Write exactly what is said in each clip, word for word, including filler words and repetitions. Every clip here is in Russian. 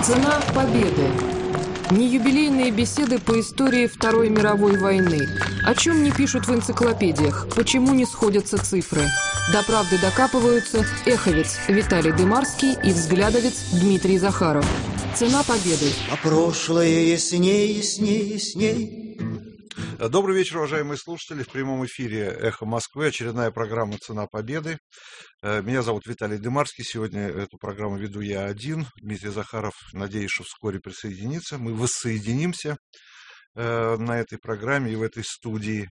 Цена победы. Не юбилейные беседы по истории Второй мировой войны. О чем не пишут в энциклопедиях, почему не сходятся цифры. До правды докапываются эховец Виталий Дымарский и взглядовец Дмитрий Захаров. Цена победы. А прошлое ясней, ясней, ясней. Добрый вечер, уважаемые слушатели. В прямом эфире «Эхо Москвы», очередная программа «Цена победы». Меня зовут Виталий Дымарский. Сегодня эту программу веду я один. Дмитрий Захаров, надеюсь, что вскоре присоединится. Мы воссоединимся на этой программе и в этой студии.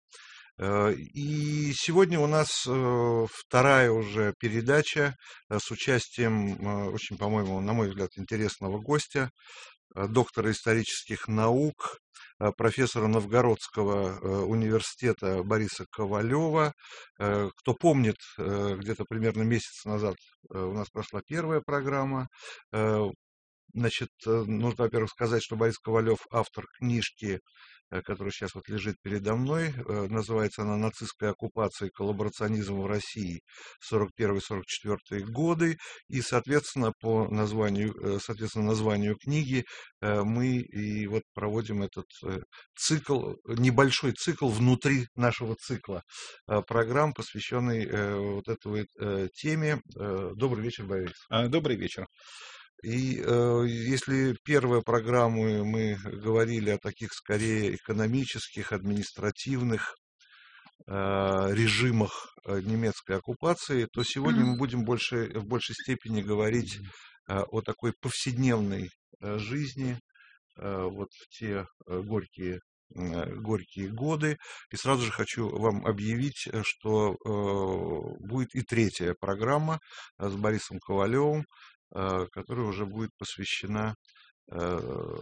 И сегодня у нас вторая уже передача с участием очень, по-моему, на мой взгляд, интересного гостя, доктора исторических наук, профессора Новгородского университета Бориса Ковалева. Кто помнит, где-то примерно месяц назад у нас прошла первая программа. Значит, нужно, во-первых, сказать, что Борис Ковалев автор книжки, которая сейчас вот лежит передо мной. Называется она «Нацистская оккупация и коллаборационизм в России сорок первый — сорок четвёртый годы». И, соответственно, по названию, соответственно, названию книги мы и вот проводим этот цикл, небольшой цикл внутри нашего цикла программ, посвященный вот этой теме. Добрый вечер, Борис. Добрый вечер. И э, если первые программы мы говорили о таких скорее экономических, административных э, режимах немецкой оккупации, то сегодня мы будем больше, в большей степени говорить э, о такой повседневной э, жизни, э, вот в те э, горькие, э, горькие годы. И сразу же хочу вам объявить, что э, будет и третья программа э, с Борисом Ковалевым, которая уже будет посвящена э,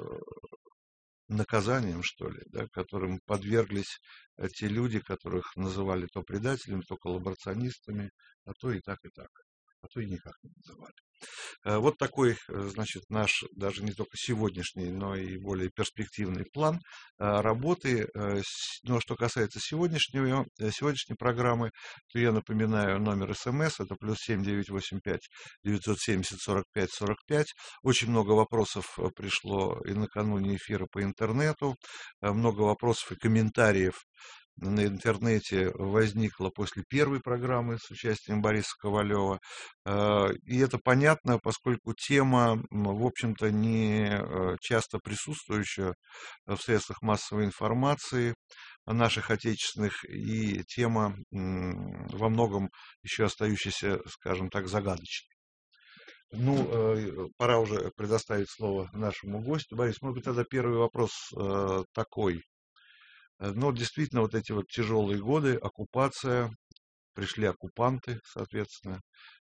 наказаниям, что ли, да, которым подверглись те люди, которых называли то предателями, то коллаборационистами, а то и так, и так, а то и никак не называли. Вот такой, значит, наш, даже не только сегодняшний, но и более перспективный план работы. Но что касается сегодняшнего, сегодняшней программы, то я напоминаю номер СМС, это плюс семь девятьсот восемьдесят пять девятьсот семьдесят сорок пять сорок пять. Очень много вопросов пришло и накануне эфира по интернету, много вопросов и комментариев на интернете возникла после первой программы с участием Бориса Ковалева. И это понятно, поскольку тема, в общем-то, не часто присутствующая в средствах массовой информации наших отечественных, и тема во многом еще остающаяся, скажем так, загадочной. Ну, пора уже предоставить слово нашему гостю. Борис, может быть, тогда первый вопрос такой. Но действительно, вот эти вот тяжелые годы, оккупация, пришли оккупанты, соответственно,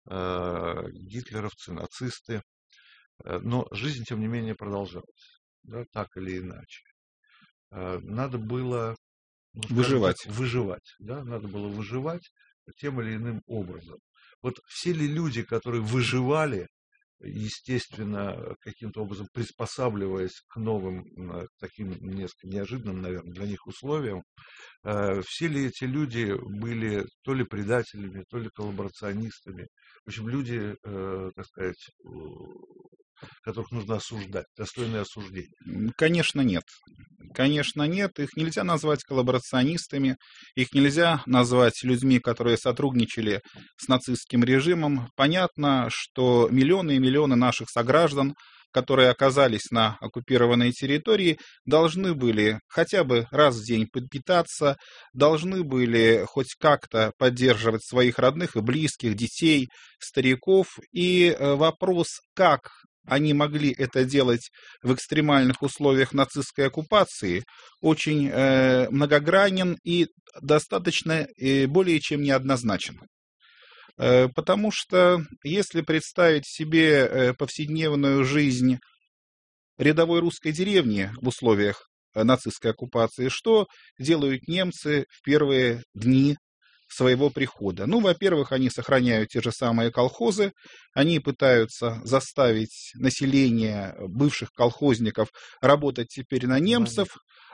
гитлеровцы, нацисты, но жизнь, тем не менее, продолжалась, да, так или иначе. Надо было, ну, выживать. Так, выживать, да, надо было выживать тем или иным образом. Вот все ли люди, которые выживали, естественно, каким-то образом приспосабливаясь к новым, таким несколько неожиданным, наверное, для них условиям, все ли эти люди были то ли предателями, то ли коллаборационистами, в общем, люди, так сказать, которых нужно осуждать, достойные осуждения? Конечно, нет. Конечно, нет. Их нельзя назвать коллаборационистами, их нельзя назвать людьми, которые сотрудничали с нацистским режимом. Понятно, что миллионы и миллионы наших сограждан, которые оказались на оккупированной территории, должны были хотя бы раз в день подпитаться, должны были хоть как-то поддерживать своих родных и близких, детей, стариков. И вопрос, как они могли это делать в экстремальных условиях нацистской оккупации, очень э, многогранен и достаточно э, более чем неоднозначен. Э, потому что если представить себе э, повседневную жизнь рядовой русской деревни в условиях э, нацистской оккупации, что делают немцы в первые дни своего прихода? Ну, во-первых, они сохраняют те же самые колхозы, они пытаются заставить население бывших колхозников работать теперь на немцев,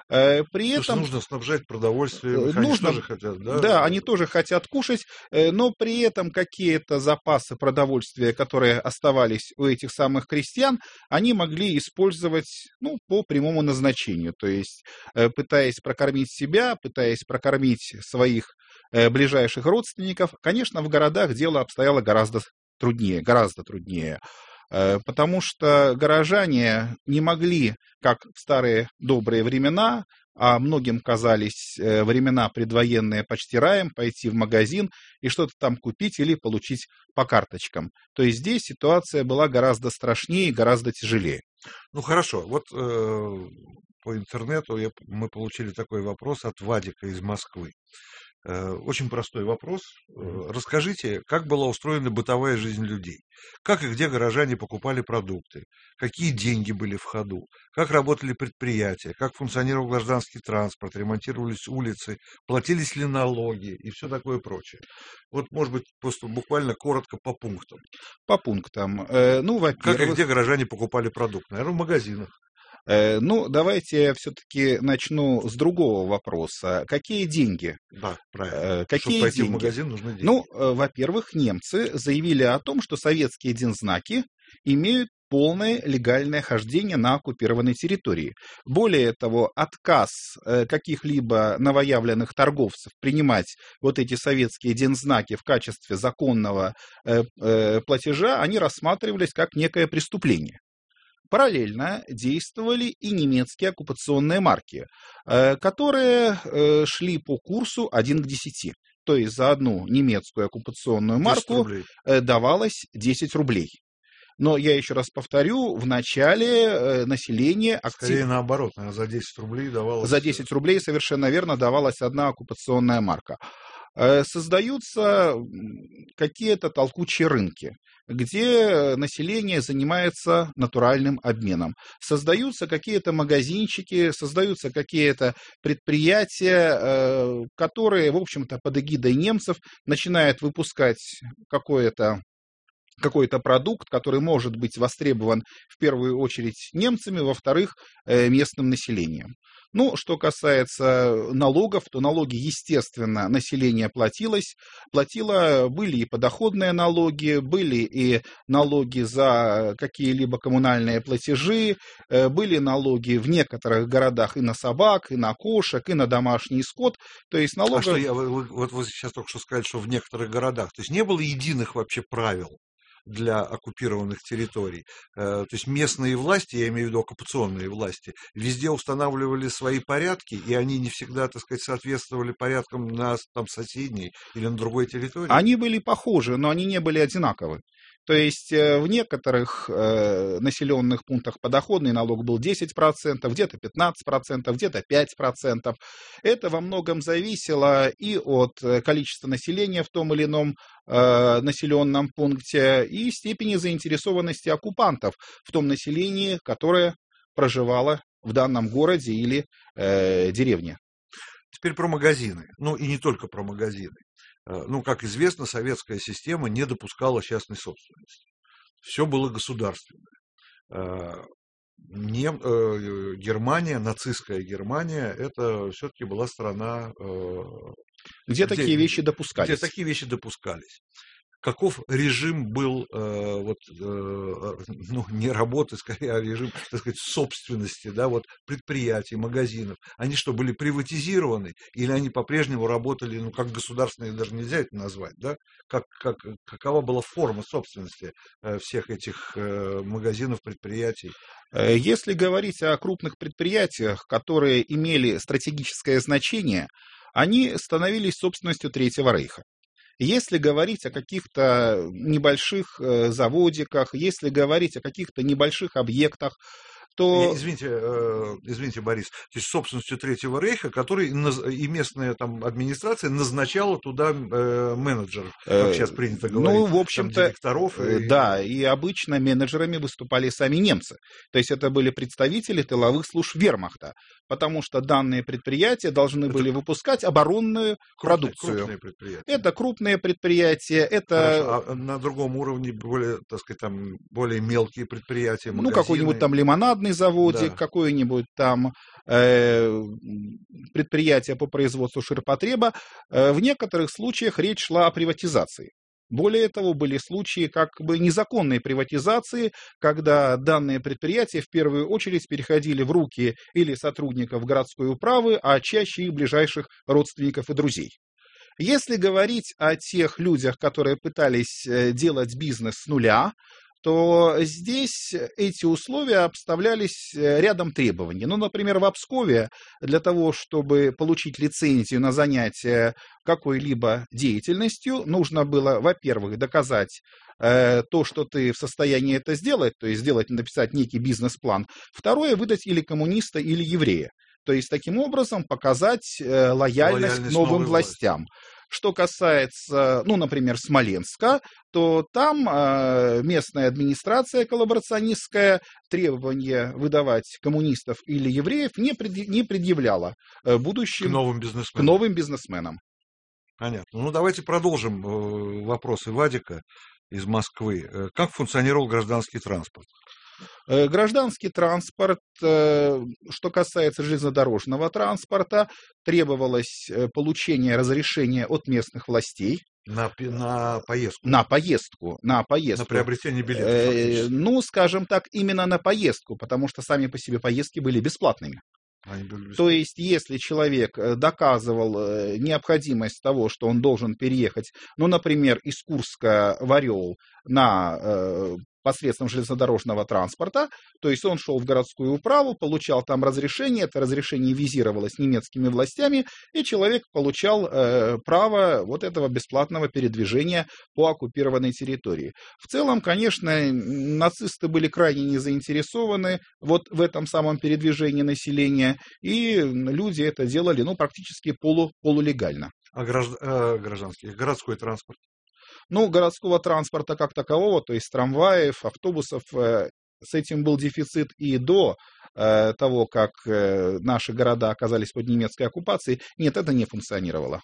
При Потому что этом нужно снабжать продовольствием, их они нужно, тоже хотят, да? да, они тоже хотят кушать, но при этом какие-то запасы продовольствия, которые оставались у этих самых крестьян, они могли использовать, ну, по прямому назначению, то есть пытаясь прокормить себя, пытаясь прокормить своих ближайших родственников. Конечно, в городах дело обстояло гораздо труднее, гораздо труднее. Потому что горожане не могли, как в старые добрые времена, а многим казались времена предвоенные почти раем, пойти в магазин и что-то там купить или получить по карточкам. То есть здесь ситуация была гораздо страшнее, гораздо тяжелее. Ну хорошо, вот э, по интернету я, мы получили такой вопрос от Вадика из Москвы. Очень простой вопрос. Расскажите, как была устроена бытовая жизнь людей? Как и где горожане покупали продукты? Какие деньги были в ходу? Как работали предприятия? Как функционировал гражданский транспорт? Ремонтировались улицы? Платились ли налоги? И все такое прочее. Вот, может быть, просто буквально коротко по пунктам. По пунктам. Э, ну, во-первых... Как и где горожане покупали продукты? Наверное, в магазинах. Ну, давайте я все-таки начну с другого вопроса. Какие деньги? Да, правильно. Какие Чтобы пойти деньги? в магазин, нужны деньги. Ну, во-первых, немцы заявили о том, что советские дензнаки имеют полное легальное хождение на оккупированной территории. Более того, отказ каких-либо новоявленных торговцев принимать вот эти советские дензнаки в качестве законного платежа, они рассматривались как некое преступление. Параллельно действовали и немецкие оккупационные марки, которые шли по курсу один к десяти. То есть за одну немецкую оккупационную марку давалось десять рублей. Но я еще раз повторю, в начале население... Актив... Скорее наоборот, наверное, за десять рублей давалось... За десять рублей совершенно верно давалась одна оккупационная марка. Создаются какие-то толкучие рынки, где население занимается натуральным обменом. Создаются какие-то магазинчики, создаются какие-то предприятия, которые, в общем-то, под эгидой немцев начинают выпускать какое-то какой-то продукт, который может быть востребован в первую очередь немцами, во-вторых, местным населением. Ну, что касается налогов, то налоги, естественно, население платилось. Платило, были и подоходные налоги, были и налоги за какие-либо коммунальные платежи, были налоги в некоторых городах и на собак, и на кошек, и на домашний скот. То есть налогов... А что, я, вы, вот вы сейчас только что сказали, что в некоторых городах, то есть не было единых вообще правил для оккупированных территорий. То есть местные власти, я имею в виду оккупационные власти, везде устанавливали свои порядки, и они не всегда, так сказать, соответствовали порядкам на там, соседней или на другой территории. Они были похожи, но они не были одинаковы. То есть в некоторых э, населенных пунктах подоходный налог был десять процентов, где-то пятнадцать процентов, где-то пять процентов. Это во многом зависело и от количества населения в том или ином э, населенном пункте, и степени заинтересованности оккупантов в том населении, которое проживало в данном городе или э, деревне. Теперь про магазины. Ну и не только про магазины. Ну, как известно, советская система не допускала частной собственности. Все было государственное. Нем... Германия, нацистская Германия, это все-таки была страна... Где, где такие вещи допускались. Где такие вещи допускались. Каков режим был, э, вот, э, ну, не работы, скорее, а режим, так сказать, собственности, да, вот, предприятий, магазинов. Они что, были приватизированы, или они по-прежнему работали, ну, как государственные, даже нельзя это назвать, да? Как, как, какова была форма собственности э, всех этих э, магазинов, предприятий? Если говорить о крупных предприятиях, которые имели стратегическое значение, они становились собственностью Третьего Рейха. Если говорить о каких-то небольших заводиках, если говорить о каких-то небольших объектах, то... Извините, э, извините, Борис, то есть собственностью Третьего Рейха, который и местная там администрация назначала туда э, менеджеров, как сейчас принято говорить, ну, в общем-то, там, директоров. И... Да, и обычно менеджерами выступали сами немцы. То есть это были представители тыловых служб вермахта, потому что данные предприятия должны это были выпускать оборонную крупные, продукцию. Крупные предприятия. Это крупные предприятия, это... Хорошо, а на другом уровне более, так сказать, там, более мелкие предприятия, магазины? Ну, какой-нибудь там лимонадный пароходный заводик, Да. какое-нибудь там э, предприятие по производству ширпотреба. Э, в некоторых случаях речь шла о приватизации. Более того, были случаи как бы незаконной приватизации, когда данные предприятия в первую очередь переходили в руки или сотрудников городской управы, а чаще их ближайших родственников и друзей. Если говорить о тех людях, которые пытались делать бизнес с нуля, то здесь эти условия обставлялись рядом требований. Ну, например, в Пскове для того, чтобы получить лицензию на занятие какой-либо деятельностью, нужно было, во-первых, доказать э, то, что ты в состоянии это сделать, то есть сделать, написать некий бизнес-план. Второе, выдать или коммуниста, или еврея. То есть, таким образом, показать э, лояльность, Лояльность к новым новой властям. власти. Что касается, ну, например, Смоленска, то там э, местная администрация коллаборационистская требования выдавать коммунистов или евреев не, пред, не предъявляла э, будущим К новым к бизнесменам. новым бизнесменам. Понятно. Ну, давайте продолжим э, вопросы Вадика из Москвы. Э, Как функционировал гражданский транспорт? Э, Гражданский транспорт, э, что касается железнодорожного транспорта, требовалось э, получение разрешения от местных властей На, пе- на поездку, на поездку, на на поездку. приобретение билета Э, фактически. Ну, скажем так, именно на поездку, потому что сами по себе поездки были бесплатными. Они были То есть, если человек э, доказывал э, необходимость того, что он должен переехать, ну, например, из Курска в Орел на э, посредством железнодорожного транспорта, то есть он шел в городскую управу, получал там разрешение, это разрешение визировалось немецкими властями, и человек получал э, право вот этого бесплатного передвижения по оккупированной территории. В целом, конечно, нацисты были крайне не заинтересованы вот в этом самом передвижении населения, и люди это делали, ну, практически полу, полулегально. А гражд- э, гражданский, городской транспорт? Ну, городского транспорта как такового, то есть трамваев, автобусов, э, с этим был дефицит и до э, того, как э, наши города оказались под немецкой оккупацией. Нет, это не функционировало.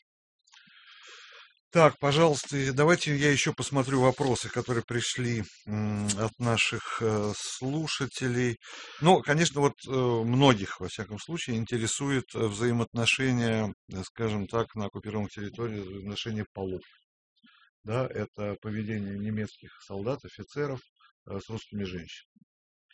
Так, пожалуйста, и давайте я еще посмотрю вопросы, которые пришли м, от наших э, слушателей. Ну, конечно, вот э, многих, во всяком случае, интересует э, взаимоотношения, э, скажем так, на оккупированных территориях, взаимоотношения полов. Да, это поведение немецких солдат, офицеров э, с русскими женщинами.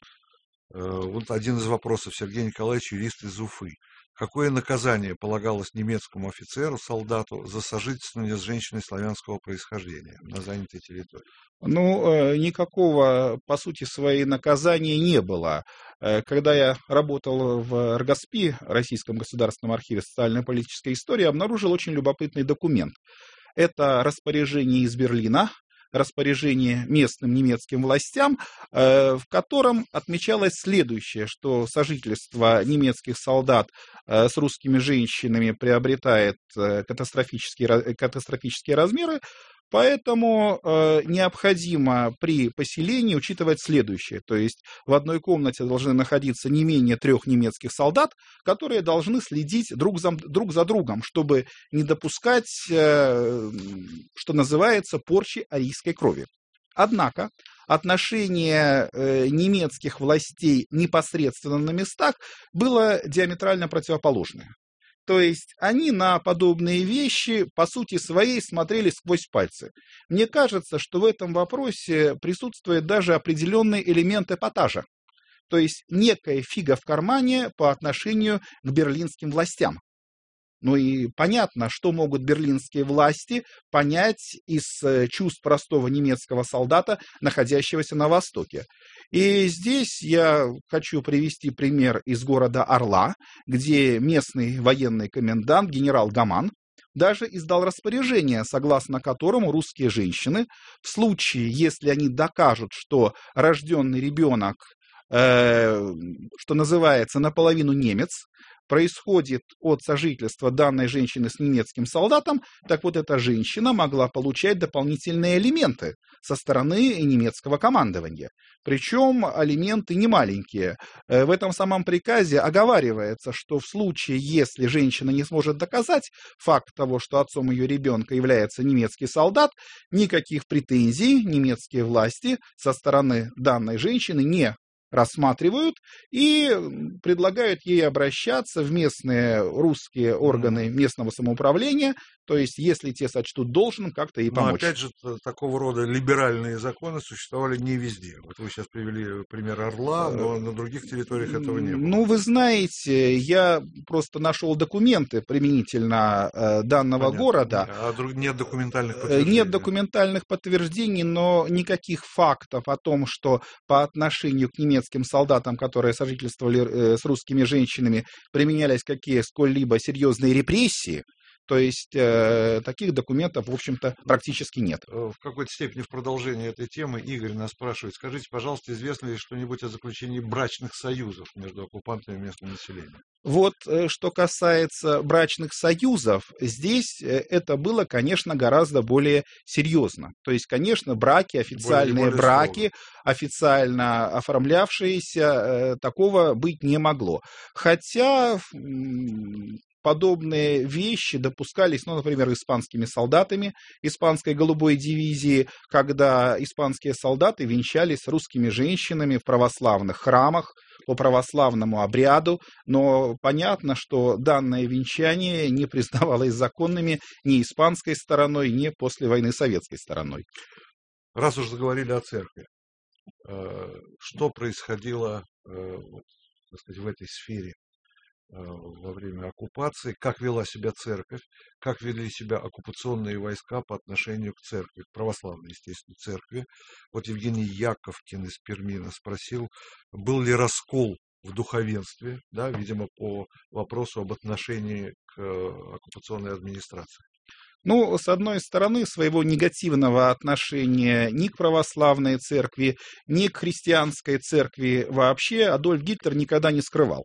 Э, Вот один из вопросов. Сергей Николаевич, юрист из Уфы. Какое наказание полагалось немецкому офицеру, солдату за сожительство с женщиной славянского происхождения на занятой территории? Ну, э, никакого, по сути, своей наказания не было. Э, Когда я работал в РГОСПИ, Российском государственном архиве социально-политической истории, обнаружил очень любопытный документ. Это распоряжение из Берлина, распоряжение местным немецким властям, э, в котором отмечалось следующее, что сожительство немецких солдат э, с русскими женщинами приобретает э, катастрофические, ра- катастрофические размеры, поэтому э, необходимо при поселении учитывать следующее, то есть в одной комнате должны находиться не менее трех немецких солдат, которые должны следить друг за, друг за другом, чтобы не допускать, э, что называется, порчи арийской крови. Однако отношение э, немецких властей непосредственно на местах было диаметрально противоположное. То есть они на подобные вещи, по сути своей, смотрели сквозь пальцы. Мне кажется, что в этом вопросе присутствует даже определенный элемент эпатажа. То есть некая фига в кармане по отношению к берлинским властям. Ну и понятно, что могут берлинские власти понять из чувств простого немецкого солдата, находящегося на Востоке. И здесь я хочу привести пример из города Орла, где местный военный комендант генерал Гаман даже издал распоряжение, согласно которому русские женщины, в случае, если они докажут, что рожденный ребенок, э, что называется, наполовину немец, происходит от сожительства данной женщины с немецким солдатом, так вот эта женщина могла получать дополнительные алименты со стороны немецкого командования. Причем алименты не маленькие. В этом самом приказе оговаривается, что в случае, если женщина не сможет доказать факт того, что отцом ее ребенка является немецкий солдат, никаких претензий немецкие власти со стороны данной женщины не рассматривают и предлагают ей обращаться в местные русские органы местного самоуправления, то есть, если те сочтут должным, как-то ей помочь. Но, опять же, такого рода либеральные законы существовали не везде. Вот вы сейчас привели пример Орла, но на других территориях этого не было. Ну, вы знаете, я просто нашел документы применительно э, данного Понятно. города. А друг... нет документальных подтверждений? Нет документальных подтверждений, но никаких фактов о том, что по отношению к немецким солдатам, которые сожительствовали э, с русскими женщинами, применялись какие сколь-либо серьезные репрессии, то есть э, таких документов, в общем-то, практически нет. В какой-то степени в продолжении этой темы Игорь нас спрашивает, скажите, пожалуйста, известно ли что-нибудь о заключении брачных союзов между оккупантами и местным населением? Вот что касается брачных союзов, здесь это было, конечно, гораздо более серьезно. То есть, конечно, браки, официальные более, более браки, строго. Официально оформлявшиеся, такого быть не могло. Хотя подобные вещи допускались, ну, например, испанскими солдатами испанской голубой дивизии, когда испанские солдаты венчались с русскими женщинами в православных храмах по православному обряду, но понятно, что данное венчание не признавалось законными ни испанской стороной, ни после войны советской стороной. Раз уж заговорили о церкви, что происходило, так сказать, в этой сфере во время оккупации, как вела себя церковь, как вели себя оккупационные войска по отношению к церкви, к православной, естественно, церкви. Вот Евгений Яковкин из Перми нас спросил, был ли раскол в духовенстве, да, видимо, по вопросу об отношении к оккупационной администрации. Ну, с одной стороны, своего негативного отношения ни к православной церкви, ни к христианской церкви вообще Адольф Гитлер никогда не скрывал.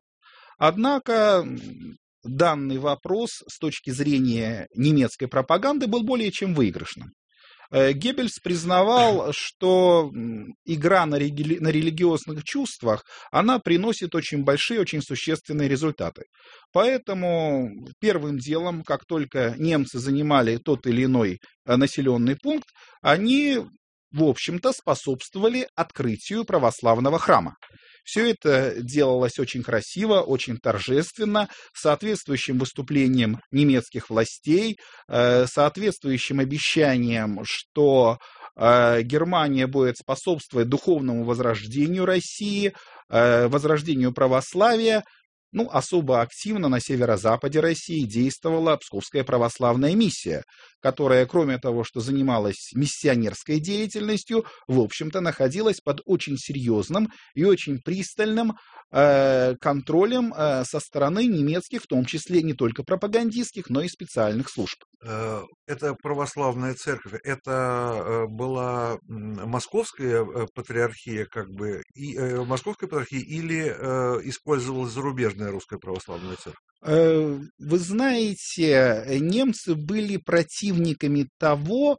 Однако данный вопрос с точки зрения немецкой пропаганды был более чем выигрышным. Геббельс признавал, что игра на, реги... на религиозных чувствах, она приносит очень большие, очень существенные результаты. Поэтому первым делом, как только немцы занимали тот или иной населенный пункт, они, в общем-то, способствовали открытию православного храма. Все это делалось очень красиво, очень торжественно, соответствующим выступлением немецких властей, соответствующим обещанием, что Германия будет способствовать духовному возрождению России, возрождению православия. Ну, особо активно на северо-западе России действовала Псковская православная миссия, которая, кроме того, что занималась миссионерской деятельностью, в общем-то, находилась под очень серьезным и очень пристальным э, контролем э, со стороны немецких, в том числе не только пропагандистских, но и специальных служб. Это православная церковь, это была московская патриархия, как бы, и, э, московская патриархия или э, использовалась зарубежная русская православная церковь? Вы знаете, немцы были противниками того,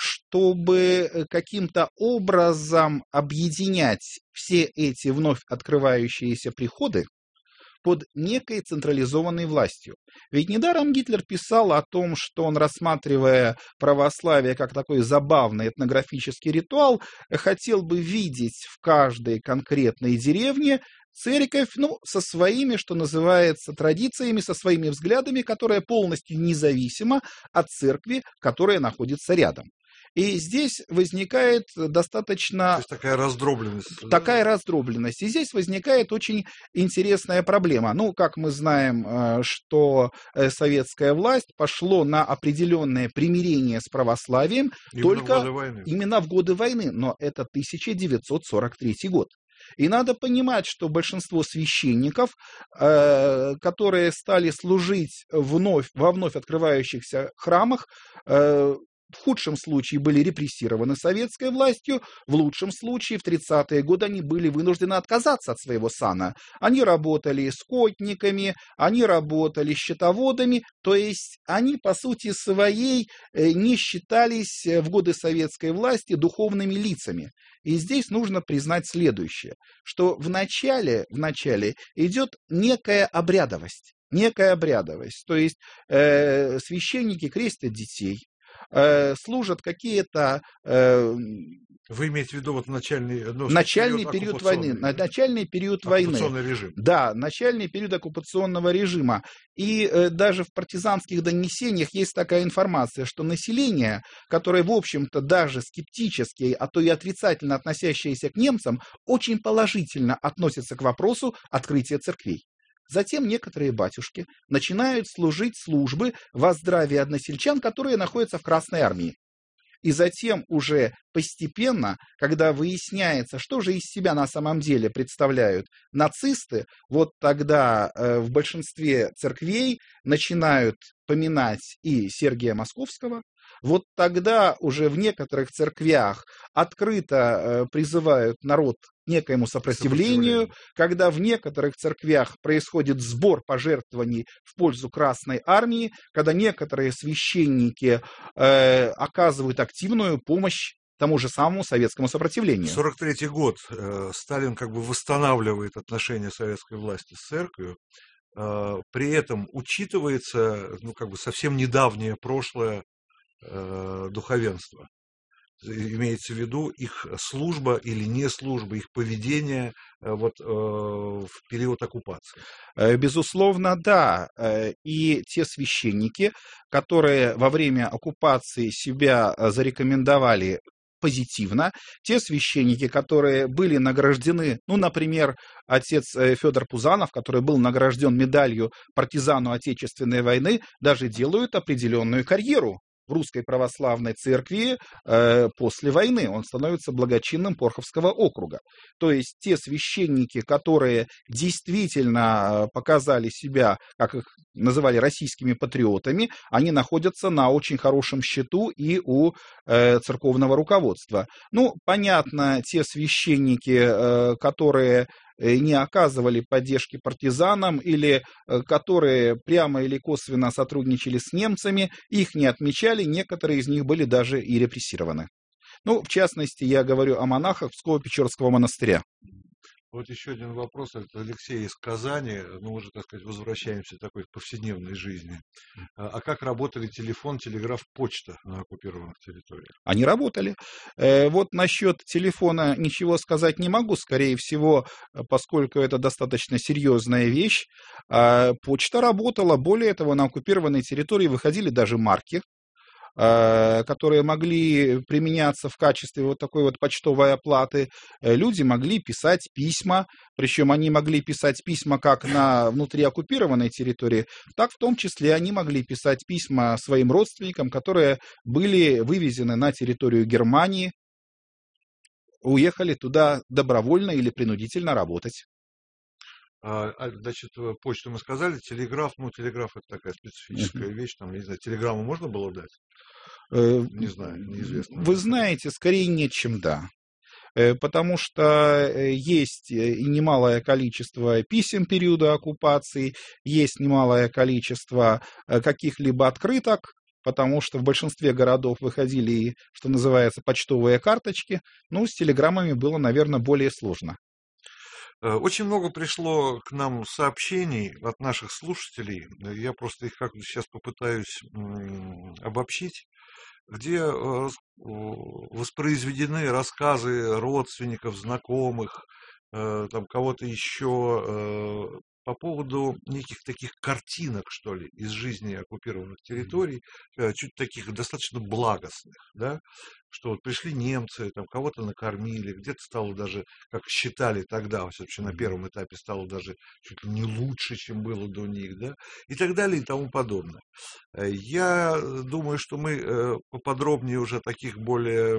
чтобы каким-то образом объединять все эти вновь открывающиеся приходы под некой централизованной властью. Ведь недаром Гитлер писал о том, что он, рассматривая православие как такой забавный этнографический ритуал, хотел бы видеть в каждой конкретной деревне церковь, ну, со своими, что называется, традициями, со своими взглядами, которая полностью независима от церкви, которая находится рядом. И здесь возникает достаточно... То есть такая раздробленность. Такая да? раздробленность. И здесь возникает очень интересная проблема. Ну, как мы знаем, что советская власть пошло на определенное примирение с православием именно только в годы войны. именно в годы войны. Но это тысяча девятьсот сорок третий год. И надо понимать, что большинство священников, э, которые стали служить вновь, во вновь открывающихся храмах, э, в худшем случае были репрессированы советской властью, в лучшем случае в тридцатые годы они были вынуждены отказаться от своего сана. Они работали скотниками, они работали счетоводами, то есть они по сути своей не считались в годы советской власти духовными лицами. И здесь нужно признать следующее, что в начале, в начале идет некая обрядовость, некая обрядовость, то есть э, священники крестят детей, служат какие-то э, Вы имеете в виду вот начальный, ну, начальный период, период войны, начальный период войны. Режим. Да, начальный период оккупационного режима. И э, даже в партизанских донесениях есть такая информация, что население, которое, в общем-то, даже скептически, а то и отрицательно относящееся к немцам, очень положительно относится к вопросу открытия церквей. Затем некоторые батюшки начинают служить службы во здравии односельчан, которые находятся в Красной армии. И затем уже постепенно, когда выясняется, что же из себя на самом деле представляют нацисты, вот тогда э, в большинстве церквей начинают поминать и Сергия Московского. Вот тогда уже в некоторых церквях открыто э, призывают народ к некоему сопротивлению, когда в некоторых церквях происходит сбор пожертвований в пользу Красной армии, когда некоторые священники э, оказывают активную помощь тому же самому советскому сопротивлению. сорок третий год. Э, Сталин как бы восстанавливает отношения советской власти с церковью. Э, при этом учитывается, ну, как бы совсем недавнее прошлое э, духовенства. Имеется в виду их служба или не служба, их поведение э, вот, э, в период оккупации. Безусловно, да. И те священники, которые во время оккупации себя зарекомендовали позитивно, те священники, которые были награждены, ну, например, отец Федор Пузанов, который был награжден медалью партизану Отечественной войны, даже делают определенную карьеру в Русской Православной Церкви э, после войны. Он становится благочинным Порховского округа. То есть те священники, которые действительно показали себя, как их называли, российскими патриотами, они находятся на очень хорошем счету и у э, церковного руководства. Ну, понятно, те священники, э, которые не оказывали поддержки партизанам или которые прямо или косвенно сотрудничали с немцами, их не отмечали, некоторые из них были даже и репрессированы. Ну, в частности, я говорю о монахах Псково-Печорского монастыря. Вот еще один вопрос от Алексея из Казани. Ну, уже, так сказать, возвращаемся к такой повседневной жизни. А как работали телефон, телеграф, почта на оккупированных территориях? Они работали. Вот насчет телефона ничего сказать не могу. Скорее всего, поскольку это достаточно серьезная вещь, почта работала. Более того, на оккупированной территории выходили даже марки, которые могли применяться в качестве вот такой вот почтовой оплаты. Люди могли писать письма, причем они могли писать письма как на внутри оккупированной территории, так в том числе они могли писать письма своим родственникам, которые были вывезены на территорию Германии, уехали туда добровольно или принудительно работать. Значит, почту мы сказали, телеграф, ну, телеграф это такая специфическая вещь, там, не знаю, телеграмму можно было дать? Не знаю, неизвестно. Вы знаете, скорее нет, чем да. Потому что есть и немалое количество писем периода оккупации, есть немалое количество каких-либо открыток, потому что в большинстве городов выходили, что называется, почтовые карточки. Ну, с телеграммами было, наверное, более сложно. Очень много пришло к нам сообщений от наших слушателей. Я просто их как-то сейчас попытаюсь обобщить, где воспроизведены рассказы родственников, знакомых, там кого-то еще по поводу неких таких картинок, что ли, из жизни оккупированных территорий, чуть таких достаточно благостных, да, что вот пришли немцы, там кого-то накормили, где-то стало даже, как считали тогда, вообще на первом этапе стало даже чуть ли не лучше, чем было до них, да, и так далее и тому подобное. Я думаю, что мы поподробнее уже таких более,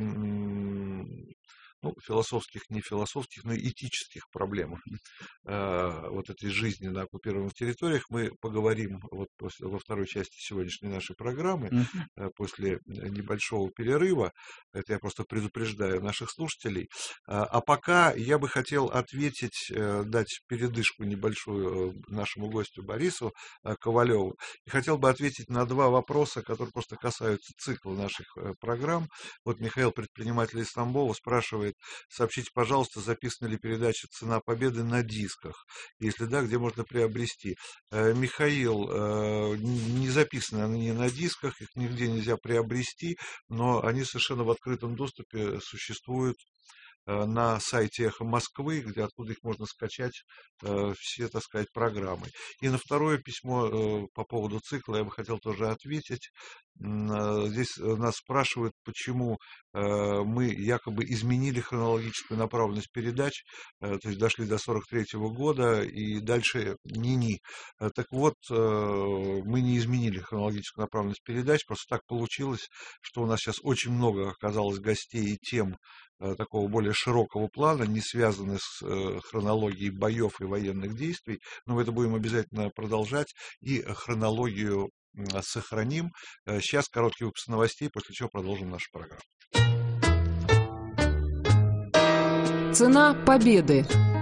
ну, философских, не философских, но этических проблемах э, вот этой жизни на оккупированных территориях мы поговорим вот после, во второй части сегодняшней нашей программы, э, после небольшого перерыва. Это я просто предупреждаю наших слушателей. А, а пока я бы хотел ответить, э, дать передышку небольшую нашему гостю Борису э, Ковалеву. И хотел бы ответить на два вопроса, которые просто касаются цикла наших э, программ. Вот Михаил, предприниматель из Тамбова, спрашивает, спрашивает, сообщите, пожалуйста, записана ли передача «Цена победы» на дисках? Если да, где можно приобрести? Михаил, не записаны они на дисках, их нигде нельзя приобрести, но они совершенно в открытом доступе существуют на сайте «Эхо Москвы», где откуда их можно скачать, э, все, так сказать, программы. И на второе письмо э, по поводу цикла я бы хотел тоже ответить. Э, здесь нас спрашивают, почему э, мы якобы изменили хронологическую направленность передач, э, то есть дошли до сорок третьего года и дальше ни-ни. Э, так вот, э, мы не изменили хронологическую направленность передач, просто так получилось, что у нас сейчас очень много оказалось гостей и тем такого более широкого плана, не связанных с э, хронологией боев и военных действий, но мы это будем обязательно продолжать и хронологию э, сохраним. Э, сейчас короткий выпуск новостей, после чего продолжим нашу программу. Цена победы.